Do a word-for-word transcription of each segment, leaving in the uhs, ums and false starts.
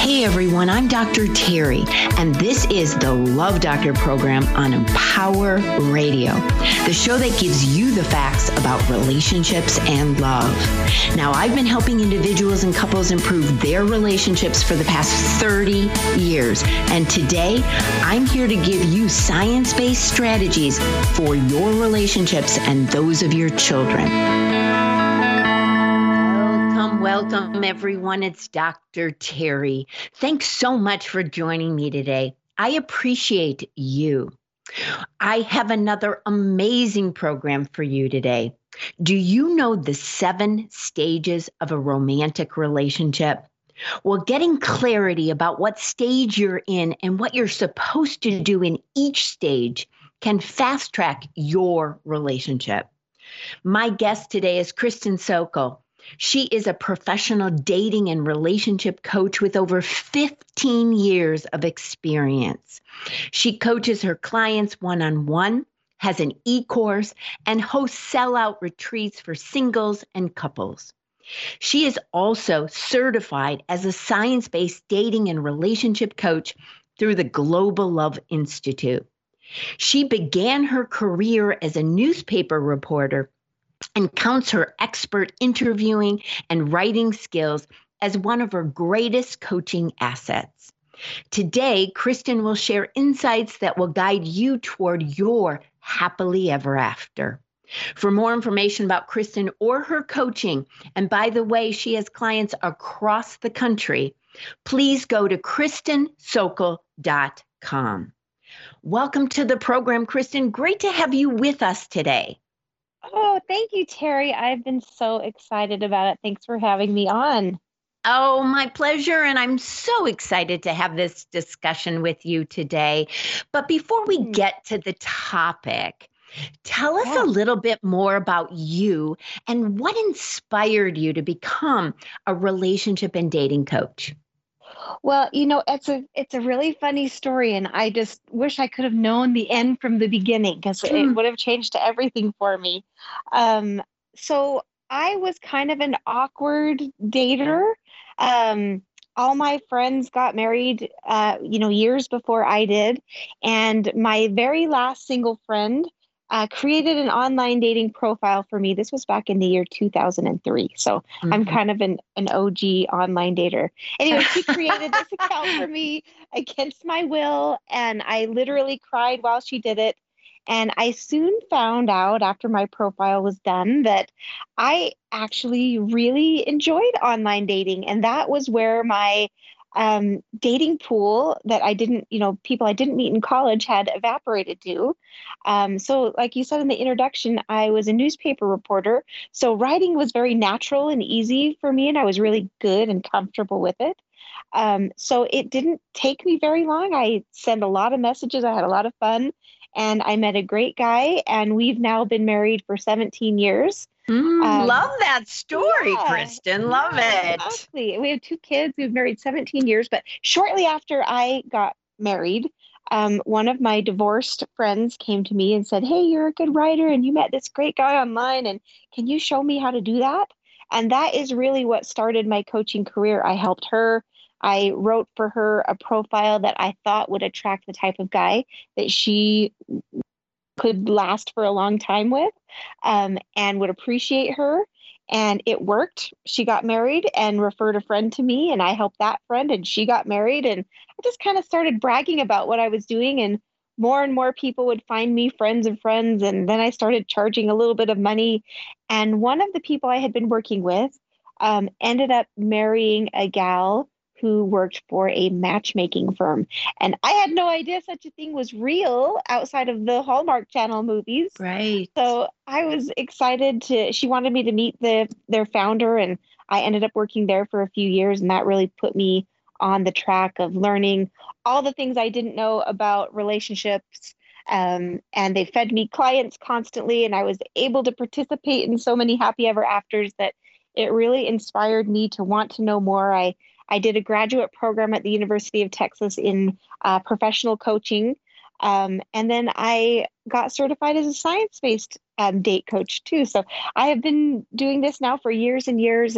Hey everyone, I'm Doctor Terry, and this is the Love Doctor program on Empower Radio, the show that gives you the facts about relationships and love. Now, I've been helping individuals and couples improve their relationships for the past thirty years, and today I'm here to give you science-based strategies for your relationships and those of your children. Welcome, everyone. It's Doctor Terry. Thanks so much for joining me today. I appreciate you. I have another amazing program for you today. Do you know the seven stages of a romantic relationship? Well, getting clarity about what stage you're in and what you're supposed to do in each stage can fast track your relationship. My guest today is Kristen Sokol. She is a professional dating and relationship coach with over fifteen years of experience. She coaches her clients one-on-one, has an e-course, and hosts sellout retreats for singles and couples. She is also certified as a science-based dating and relationship coach through the Global Love Institute. She began her career as a newspaper reporter and counts her expert interviewing and writing skills as one of her greatest coaching assets. Today, Kristen will share insights that will guide you toward your happily ever after. For more information about Kristen or her coaching, and by the way, she has clients across the country, please go to kristen sokol dot com. Welcome to the program, Kristen. Great to have you with us today. Oh, thank you, Terry. I've been so excited about it. Thanks for having me on. Oh, my pleasure. And I'm so excited to have this discussion with you today. But before we Hmm. get to the topic, tell us Yeah. a little bit more about you and what inspired you to become a relationship and dating coach. Well, you know, it's a it's a really funny story, and I just wish I could have known the end from the beginning because it Hmm. would have changed everything for me. Um, so I was kind of an awkward dater. Um, all my friends got married, uh, you know, years before I did, and my very last single friend uh, created an online dating profile for me. This was back in the year two thousand three, so I'm Mhm. kind of an an O G online dater. Anyway, she created this account for me against my will, and I literally cried while she did it. And I soon found out after my profile was done that I actually really enjoyed online dating. And that was where my um, dating pool that I didn't, you know, people I didn't meet in college had evaporated to. Um, so, like you said in the introduction, I was a newspaper reporter. So, writing was very natural and easy for me, and I was really good and comfortable with it. Um, so it didn't take me very long. I sent a lot of messages. I had a lot of fun, and I met a great guy, and we've now been married for seventeen years. Mm, Um, love that story, yeah, Kristen. Love yeah, it. exactly. We have two kids. We've married seventeen years, but shortly after I got married, um, one of my divorced friends came to me and said, "Hey, you're a good writer and you met this great guy online, and can you show me how to do that?" And that is really what started my coaching career. I helped her. I wrote for her a profile that I thought would attract the type of guy that she could last for a long time with, um, and would appreciate her. And it worked. She got married and referred a friend to me, and I helped that friend, and she got married. And I just kind of started bragging about what I was doing, and more and more people would find me friends of friends. And then I started charging a little bit of money. And one of the people I had been working with um, ended up marrying a gal who worked for a matchmaking firm. And I had no idea such a thing was real outside of the Hallmark Channel movies. Right. So I was excited to, she wanted me to meet the their founder, and I ended up working there for a few years, and that really put me on the track of learning all the things I didn't know about relationships. Um, and they fed me clients constantly, and I was able to participate in so many happy ever afters that it really inspired me to want to know more. I I did a graduate program at the University of Texas in uh, professional coaching. Um, and then I got certified as a science-based um, date coach too. So I have been doing this now for years and years, and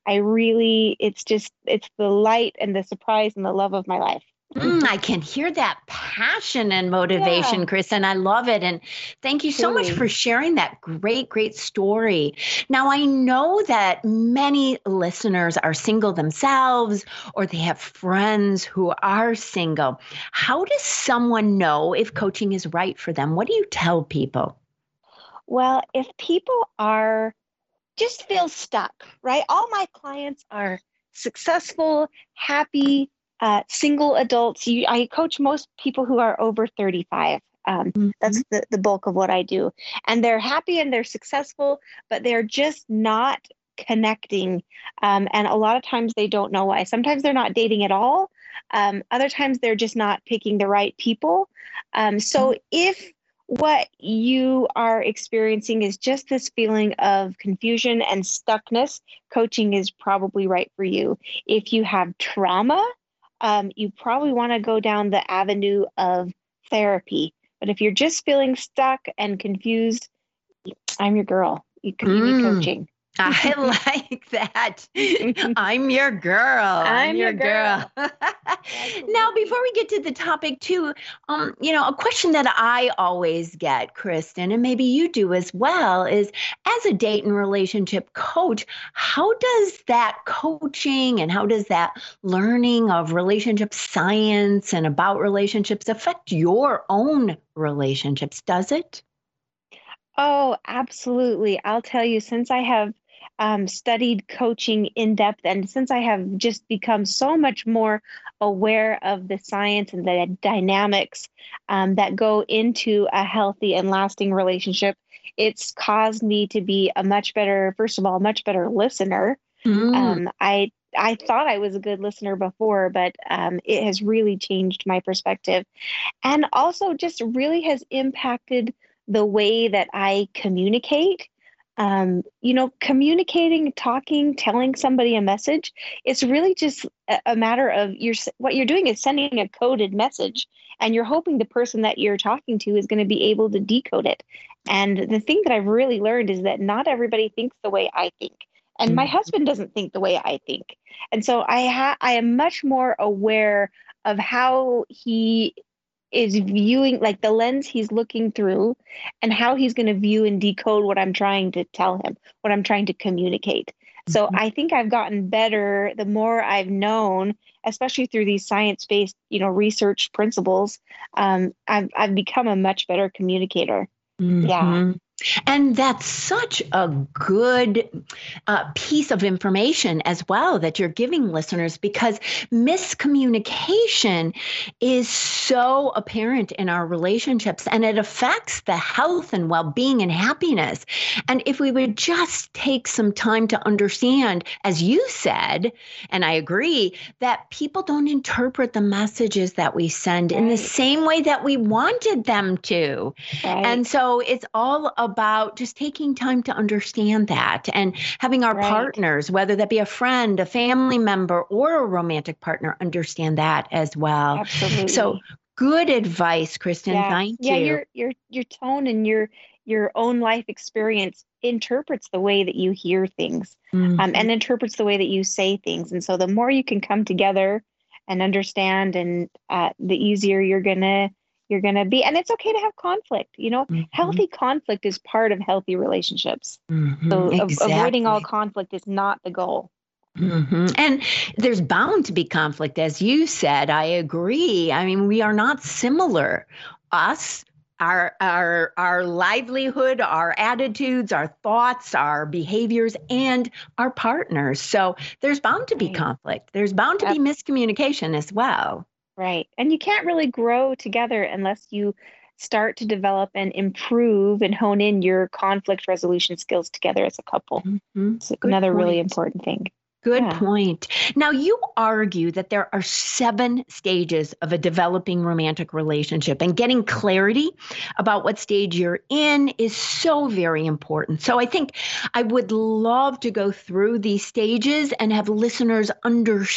I really, it's just, it's the light and the surprise and the love of my life. Mm, I can hear that passion and motivation, Yeah, Kristen. I love it. And thank you so much truly. for sharing that great, great story. Now, I know that many listeners are single themselves or they have friends who are single. How does someone know if coaching is right for them? What do you tell people? Well, if people are just feel stuck, right? All my clients are successful, happy, uh, single adults. You, I coach most people who are over thirty-five. Um, Mhm. that's the, the bulk of what I do. And they're happy and they're successful, but they're just not connecting. Um, and a lot of times they don't know why. Sometimes they're not dating at all. Um, other times they're just not picking the right people. Um, so if what you are experiencing is just this feeling of confusion and stuckness, coaching is probably right for you. If you have trauma, um, you probably want to go down the avenue of therapy. But if you're just feeling stuck and confused, I'm your girl. You, you need Mm. coaching. I like that. I'm your girl. I'm I'm your your girl. girl. Now, Absolutely. before we get to the topic too, um, you know, a question that I always get, Kristen, and maybe you do as well, is as a date and relationship coach, how does that coaching and how does that learning of relationship science and about relationships affect your own relationships? Does it? Oh, absolutely. I'll tell you, since I have um, studied coaching in depth and since I have just become so much more aware of the science and the dynamics um, that go into a healthy and lasting relationship, it's caused me to be a much better, first of all, much better listener. Mm. Um, I I thought I was a good listener before, but um, it has really changed my perspective and also just really has impacted the way that I communicate. Um, you know, communicating, talking, telling somebody a message, it's really just a, a matter of you're what you're doing is sending a coded message, and you're hoping the person that you're talking to is going to be able to decode it. And the thing that I've really learned is that not everybody thinks the way I think. And my husband doesn't think the way I think. And so I ha- I am much more aware of how he is viewing, like the lens he's looking through and how he's going to view and decode what I'm trying to tell him, what I'm trying to communicate. So Mhm. I think I've gotten better the more I've known, especially through these science-based, you know, research principles. Um, I've I've become a much better communicator. Yeah, Mhm. And that's such a good uh, piece of information as well that you're giving listeners because miscommunication is so apparent in our relationships and it affects the health and well being and happiness. And if we would just take some time to understand, as you said, and I agree, that people don't interpret the messages that we send in the right, same way that we wanted them to. right, And so it's all about just taking time to understand that and having our right. partners, whether that be a friend, a family member, or a romantic partner, understand that as well. So Absolutely. good advice, Kristen. Yeah. Thank Yeah, you. your your your tone and your your own life experience interprets the way that you hear things, um, Mhm. and interprets the way that you say things. And so the more you can come together and understand, and uh, the easier you're gonna you're gonna be. And it's okay to have conflict. You know, Mhm. healthy conflict is part of healthy relationships. Mhm. So a- avoiding all Exactly. conflict is not the goal. hmm And there's bound to be conflict, as you said. I agree. I mean, we are not similar. Us, our our our livelihood, our attitudes, our thoughts, our behaviors, and our partners. So there's bound to be Right. conflict. There's bound to be miscommunication as well. Right. And you can't really grow together unless you start to develop and improve and hone in your conflict resolution skills together as a couple. Mhm. It's Good another really point. important thing. Good Yeah. point. Now, you argue that there are seven stages of a developing romantic relationship, and getting clarity about what stage you're in is so very important. So, I think I would love to go through these stages and have listeners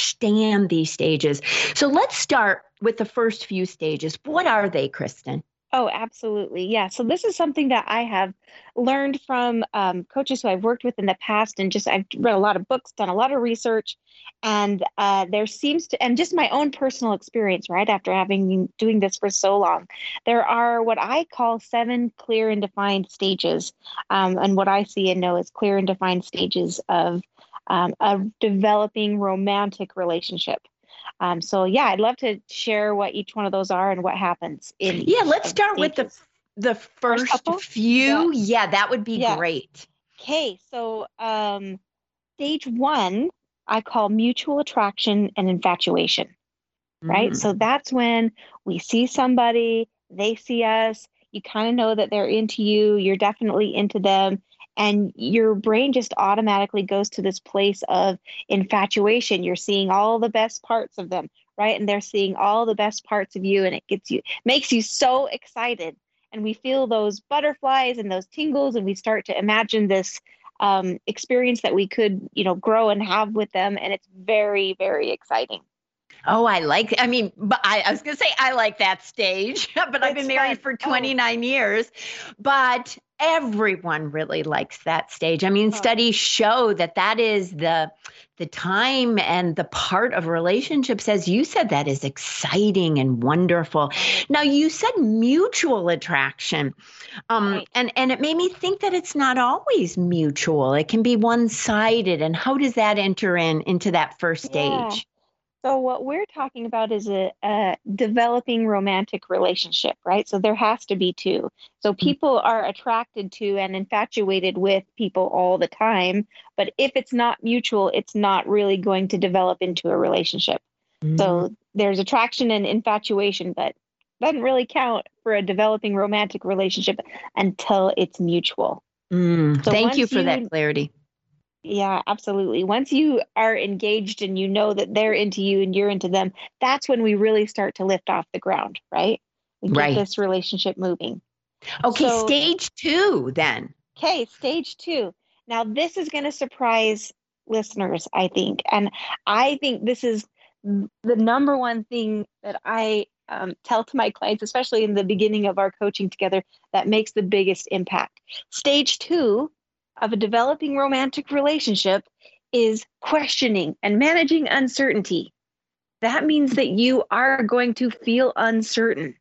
understand these stages. So, let's start with the first few stages. What are they, Kristen? Oh, absolutely. Yeah. So this is something that I have learned from um, coaches who I've worked with in the past, and just I've read a lot of books, done a lot of research, and uh, there seems to, and just my own personal experience, right? After having been doing this for so long, there are what I call seven clear and defined stages, um, and what I see and know is clear and defined stages of um, a developing romantic relationship. Um, so yeah, I'd love to share what each one of those are and what happens in Yeah, each let's of the start with the stages. the First first couple? Yeah. few. Yeah, that would be Yeah. great. Okay. So um, stage one, I call mutual attraction and infatuation, right? So Mm. that's when we see somebody, they see us, you kind of know that they're into you, you're definitely into them, and your brain just automatically goes to this place of infatuation. You're seeing all the best parts of them, right? And they're seeing all the best parts of you, and it gets you, makes you so excited. And we feel those butterflies and those tingles, and we start to imagine this um, experience that we could, you know, grow and have with them. And it's very, very exciting. Oh, I like, I mean, but I, I was going to say I like that stage, but I've been It's married fun. for Oh, twenty-nine years. But everyone really likes that stage. I mean, oh, studies show that that is the the time and the part of relationships, as you said, that is exciting and wonderful. right, Now, you said mutual attraction. Um, right. and, and it made me think that it's not always mutual. It can be one-sided. And how does that enter in into that first Yeah. stage? So what we're talking about is a, a developing romantic relationship, right? So there has to be two. So people are attracted to and infatuated with people all the time, but if it's not mutual, it's not really going to develop into a relationship. Mm. So there's attraction and infatuation, but doesn't really count for a developing romantic relationship until it's mutual. Mm, So thank you once for that you clarity. Yeah, absolutely. Once you are engaged and you know that they're into you and you're into them, that's when we really start to lift off the ground, right? We get Right. this relationship moving. Okay, So, stage two then. okay, stage two. Now, this is going to surprise listeners, I think. And I think this is the number one thing that I um, tell to my clients, especially in the beginning of our coaching together, that makes the biggest impact. Stage two of a developing romantic relationship is questioning and managing uncertainty. That means that you are going to feel uncertain.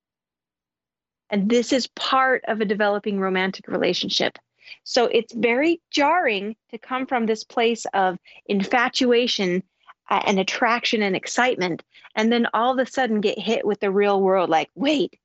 And this is part of a developing romantic relationship. So it's very jarring to come from this place of infatuation uh, and attraction and excitement, and then all of a sudden get hit with the real world like, wait,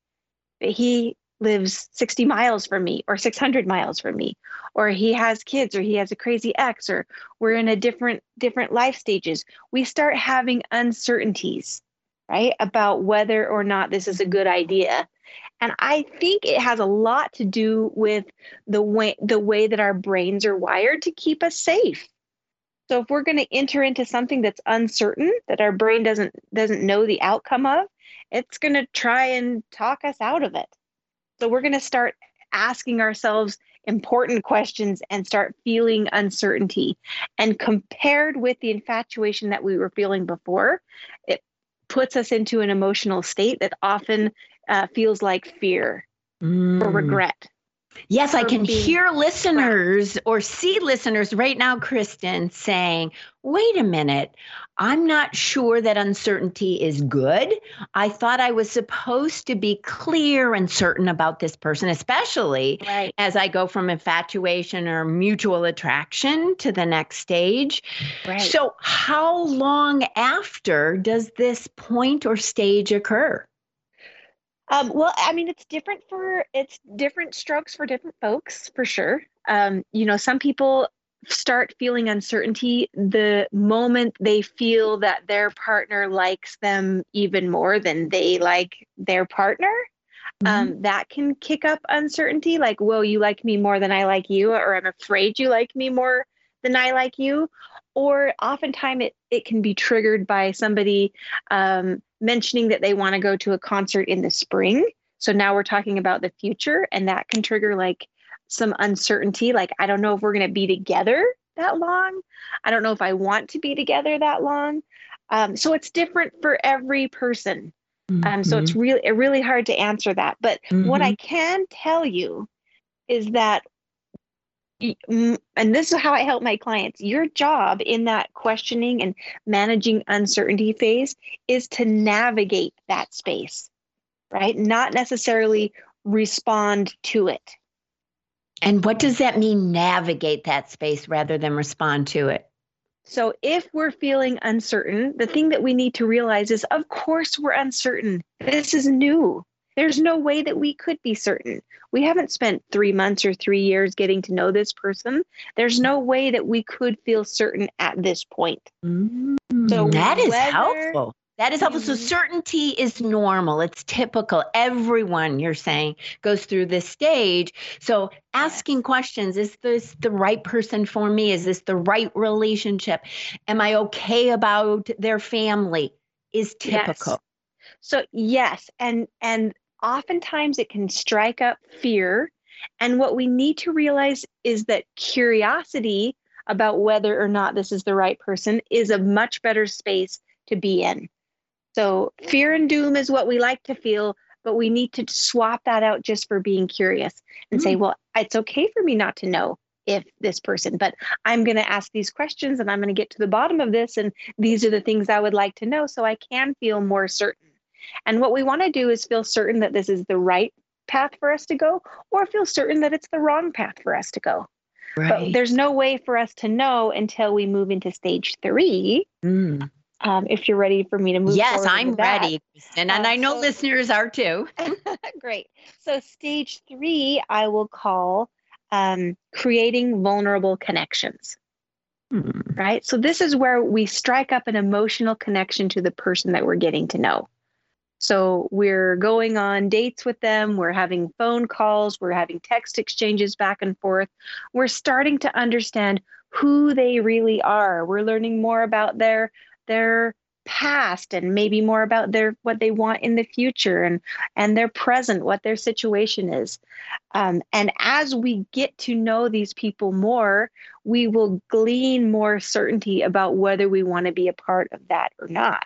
he lives sixty miles from me or six hundred miles from me, or he has kids, or he has a crazy ex, or we're in a different different life stages. We start having uncertainties, right, about whether or not this is a good idea. And I think it has a lot to do with the way the way that our brains are wired to keep us safe. So if we're going to enter into something that's uncertain, that our brain doesn't doesn't know the outcome of, it's going to try and talk us out of it. So we're going to start asking ourselves important questions and start feeling uncertainty. And compared with the infatuation that we were feeling before, it puts us into an emotional state that often uh, feels like fear or Mm. regret Yes, I or can being hear trapped. listeners or see listeners right now, Kristen, saying, wait a minute, I'm not sure that uncertainty is good. I thought I was supposed to be clear and certain about this person, especially Right, as I go from infatuation or mutual attraction to the next stage. right. So, how long after does this point or stage occur? Um, well, I mean, it's different for it's different strokes for different folks, for sure. Um, you know, some people start feeling uncertainty the moment they feel that their partner likes them even more than they like their partner. Mhm. Um, that can kick up uncertainty, like, whoa, you like me more than I like you, or I'm afraid you like me more than I like you. Or oftentimes it, it can be triggered by somebody um, mentioning that they want to go to a concert in the spring. So now we're talking about the future, and that can trigger like some uncertainty. Like, I don't know if we're going to be together that long. I don't know if I want to be together that long. Um, so it's different for every person. Um, so it's Mm-hmm. really, really hard to answer that. But what I Mm-hmm. can tell you is that, and this is how I help my clients, your job in that questioning and managing uncertainty phase is to navigate that space, right? Not necessarily respond to it. And what does that mean, navigate that space rather than respond to it? So if we're feeling uncertain, the thing that we need to realize is, of course, we're uncertain. This is new. There's no way that we could be certain. We haven't spent three months or three years getting to know this person. There's no way that we could feel certain at this point. Mm, So that is whether helpful. That is we, helpful. So certainty is normal. It's typical. Everyone, you're saying, goes through this stage. So asking yes, questions, is this the right person for me? Is this the right relationship? Am I okay about their family? Is yes. typical. So yes, and and oftentimes it can strike up fear. And what we need to realize is that curiosity about whether or not this is the right person is a much better space to be in. So fear and doom is what we like to feel, but we need to swap that out just for being curious and say, Mm, well, it's okay for me not to know if this person, but I'm going to ask these questions and I'm going to get to the bottom of this. And these are the things I would like to know so I can feel more certain. And what we want to do is feel certain that this is the right path for us to go, or feel certain that it's the wrong path for us to go. But right. there's no way for us to know until we move into stage three. Mm. Um, if you're ready for me to move Yes, forward I'm into that. ready, Kristen. And Um, I know so listeners are too. great. So stage three, I will call um, creating vulnerable connections. Mm. Right. So this is where we strike up an emotional connection to the person that we're getting to know. So we're going on dates with them, we're having phone calls, we're having text exchanges back and forth. We're starting to understand who they really are. We're learning more about their their past and maybe more about their what they want in the future and and their present, what their situation is. Um, and as we get to know these people more, we will glean more certainty about whether we want to be a part of that or not.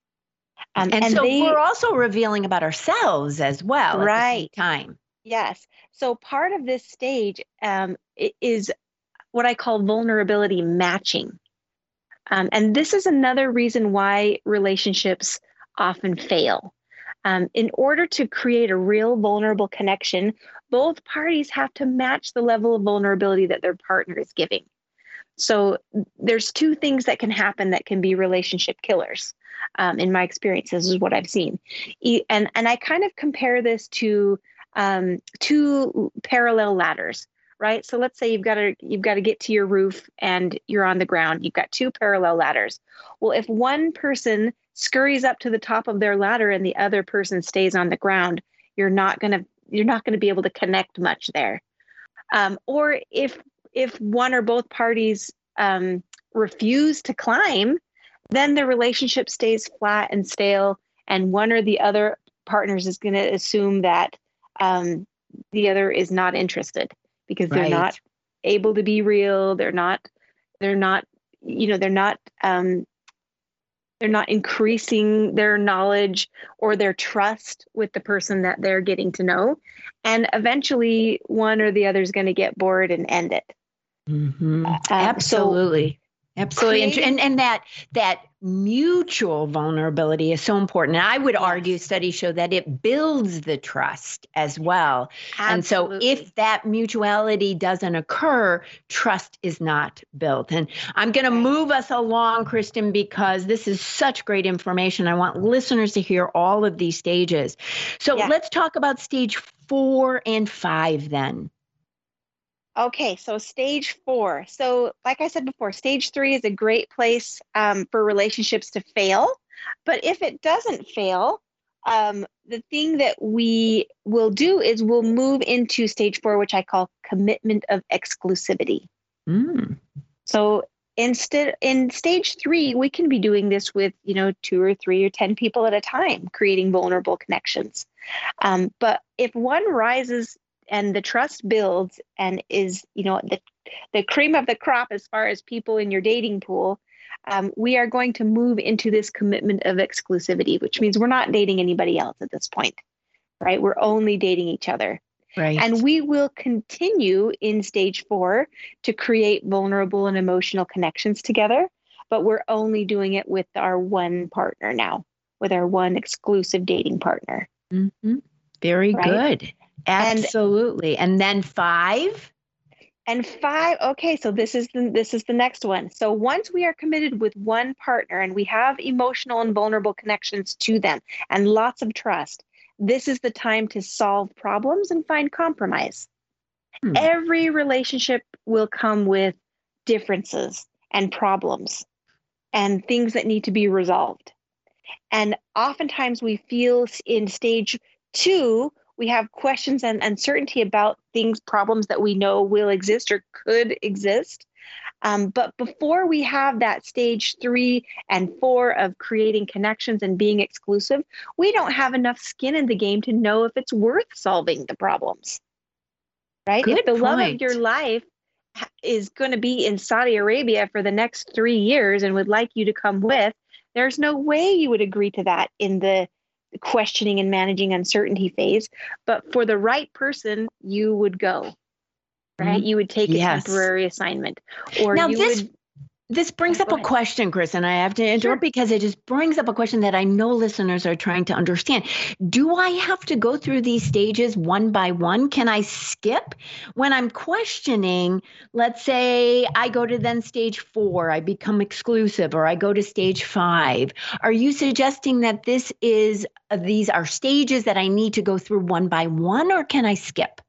Um, And and so we're they, also revealing about ourselves as well at the same right. time. Yes. So part of this stage um, is what I call vulnerability matching. Um, and this is another reason why relationships often fail. Um, in order to create a real vulnerable connection, both parties have to match the level of vulnerability that their partner is giving. So there's two things that can happen that can be relationship killers. Um, in my experience, this is what I've seen. E- And, and I kind of compare this to um, two parallel ladders, right? So let's say you've got to you've got to get to your roof and you're on the ground. You've got two parallel ladders. Well, if one person scurries up to the top of their ladder and the other person stays on the ground, you're not gonna you're not gonna be able to connect much there. Um, or if if one or both parties um, refuse to climb, then the relationship stays flat and stale, and one or the other partners is going to assume that um, the other is not interested because they're Right. not able to be real. They're not. They're not. You know. They're not. Um, they're not increasing their knowledge or their trust with the person that they're getting to know, and eventually one or the other is going to get bored and end it. Mm-hmm. Um, so Absolutely. Absolutely. And, and creating, and that that mutual vulnerability is so important. And I would argue yes, studies show that it builds the trust as well. And so absolutely. if that mutuality doesn't occur, trust is not built. And I'm going to Right. move us along, Kristen, because this is such great information. I want listeners to hear all of these stages. So Yeah. let's talk about stage four and five then. Okay, so stage four. So, like I said before, stage three is a great place um, for relationships to fail. But if it doesn't fail, um, the thing that we will do is we'll move into stage four, which I call commitment of exclusivity. Mm. So instead, in stage three, we can be doing this with, you know, two or three or ten people at a time, creating vulnerable connections. Um, but if one rises and the trust builds and is, you know, the the cream of the crop as far as people in your dating pool, um, we are going to move into this commitment of exclusivity, which means we're not dating anybody else at this point, right? We're only dating each other. Right. And we will continue in stage four to create vulnerable and emotional connections together, but we're only doing it with our one partner now, with our one exclusive dating partner. Mm-hmm. Very right? good. Absolutely. And, and then five? And five, okay, so this is the this is the next one. So once we are committed with one partner and we have emotional and vulnerable connections to them and lots of trust, this is the time to solve problems and find compromise. Hmm. Every relationship will come with differences and problems and things that need to be resolved. And oftentimes we feel in stage two, we have questions and uncertainty about things, problems that we know will exist or could exist. Um, but before we have that stage three and four of creating connections and being exclusive, we don't have enough skin in the game to know if it's worth solving the problems, right? Good if the point. love of your life is going to be in Saudi Arabia for the next three years and would like you to come with, there's no way you would agree to that in the questioning and managing uncertainty phase. But for the right person, you would go. Right? You would take yes. a temporary assignment. Or now you this, would... this brings yeah, up a ahead. question, Chris, and I have to interrupt sure. because it just brings up a question that I know listeners are trying to understand. Do I have to go through these stages one by one? Can I skip when I'm questioning? Let's say I go to then stage four, I become exclusive, or I go to stage five. Are you suggesting that this is, uh, these are stages that I need to go through one by one, or can I skip?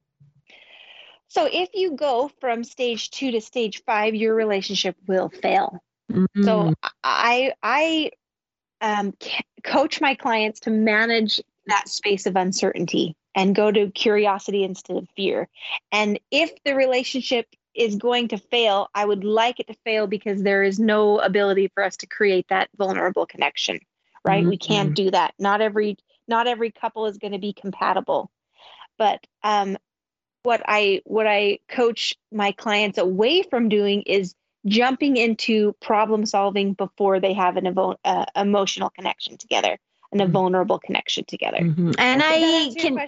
So if you go from stage two to stage five, your relationship will fail. Mm-hmm. So I I um, coach my clients to manage that space of uncertainty and go to curiosity instead of fear. And if the relationship is going to fail, I would like it to fail because there is no ability for us to create that vulnerable connection, right? Mm-hmm. We can't do that. Not every not every couple is going to be compatible. But um, what I what I coach my clients away from doing is jumping into problem solving before they have an evo- uh, emotional connection together and a vulnerable connection together. Mm-hmm. And I can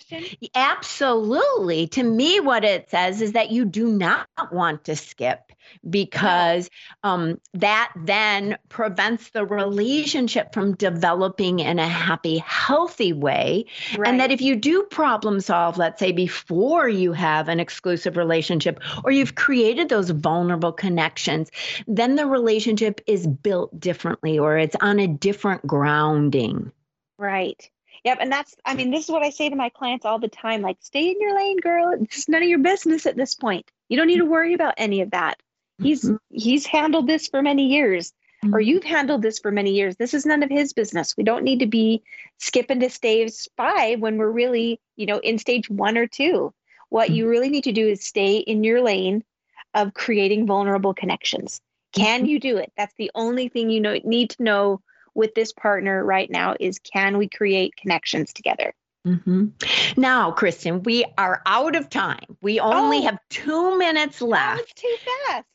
absolutely, to me, what it says is that you do not want to skip because no. um, that then prevents the relationship from developing in a happy, healthy way. Right. And that if you do problem solve, let's say before you have an exclusive relationship or you've created those vulnerable connections, then the relationship is built differently or it's on a different grounding. Right. Yep. And that's, I mean, this is what I say to my clients all the time, like, stay in your lane, girl. It's none of your business at this point. You don't need to worry about any of that. He's, mm-hmm. he's handled this for many years, mm-hmm. or you've handled this for many years. This is none of his business. We don't need to be skipping to stage five when we're really, you know, in stage one or two. What mm-hmm. you really need to do is stay in your lane of creating vulnerable connections. Can mm-hmm. you do it? That's the only thing you know, need to know with this partner right now is, can we create connections together? Mm-hmm. Now, Kristen, we are out of time. We only oh, have two minutes left. That was too fast.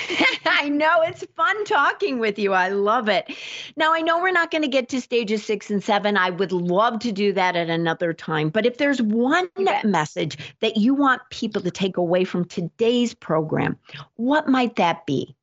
I know, it's fun talking with you. I love it. Now, I know we're not going to get to stages six and seven. I would love to do that at another time. But if there's one yes. message that you want people to take away from today's program, what might that be?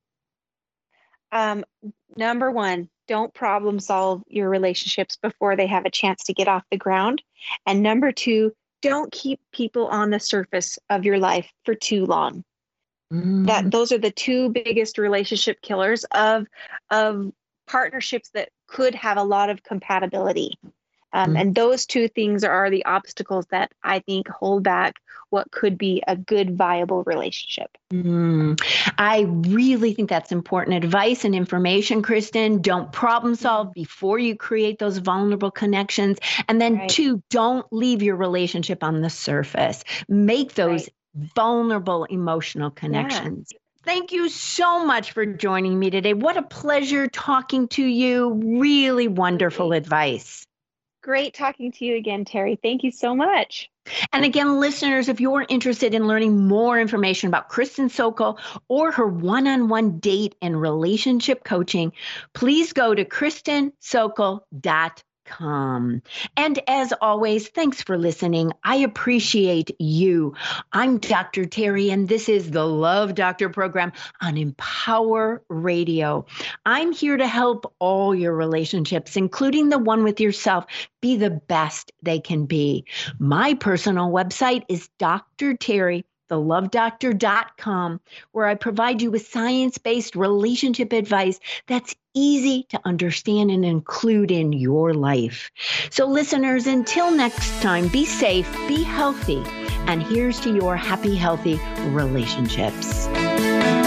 Um, number one, don't problem solve your relationships before they have a chance to get off the ground. And number two, don't keep people on the surface of your life for too long. Mm. That those are the two biggest relationship killers of, of partnerships that could have a lot of compatibility. Um, mm. And those two things are the obstacles that I think hold back what could be a good, viable relationship. Mm. I really think that's important advice and information, Kristen. Don't problem solve before you create those vulnerable connections. And then right. two, don't leave your relationship on the surface. Make those right. vulnerable emotional connections. Yeah. Thank you so much for joining me today. What a pleasure talking to you. Really wonderful advice. Great talking to you again, Terry. Thank you so much. And again, listeners, if you're interested in learning more information about Kristen Sokol or her one-on-one date and relationship coaching, please go to kristen sokol dot com. And as always, thanks for listening. I appreciate you. I'm Doctor Terry, and this is the Love Doctor program on Empower Radio. I'm here to help all your relationships, including the one with yourself, be the best they can be. My personal website is Doctor Terry, the love doctor dot com, where I provide you with science-based relationship advice that's easy to understand and include in your life. So listeners, until next time, be safe, be healthy, and here's to your happy, healthy relationships.